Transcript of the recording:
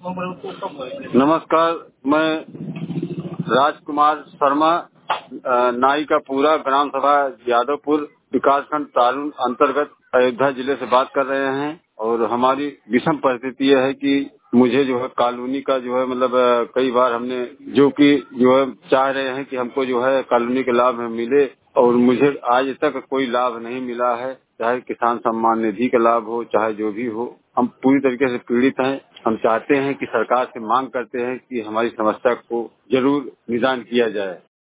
नमस्कार, मैं राजकुमार शर्मा, नाई का पूरा ग्राम सभा यादवपुर विकासखंड तारून अंतर्गत अयोध्या जिले से बात कर रहे हैं। और हमारी विषम परिस्थिति यह है कि मुझे जो है कॉलोनी का जो है मतलब कई बार हमने जो है चाह रहे हैं कि हमको जो है कॉलोनी के लाभ मिले, और मुझे आज तक कोई लाभ नहीं मिला है। चाहे किसान सम्मान निधि का लाभ हो, चाहे जो भी हो, हम पूरी तरीके से पीड़ित हैं। हम चाहते हैं कि सरकार से मांग करते हैं कि हमारी समस्या को जरूर निदान किया जाए।